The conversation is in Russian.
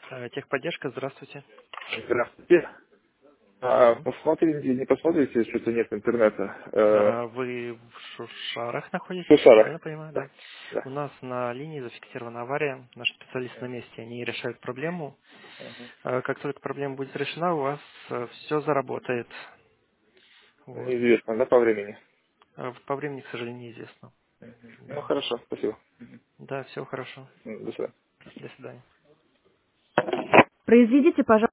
Техподдержка, здравствуйте. Здравствуйте. Мгм. Посмотрите, не посмотрите, что-то нет интернета. Вы в Шушарах В находитесь, я Сушарах. правильно понимаю, Да, да? да. У нас на линии зафиксирована авария, наш специалист на месте, они решают проблему. Мгм. Как только проблема будет решена, у вас все заработает. Вот. Неизвестно, да, по времени? По времени, к сожалению, неизвестно. Ну, Да, хорошо, спасибо. да, все хорошо. До свидания. До свидания. Произведите, пожалуйста,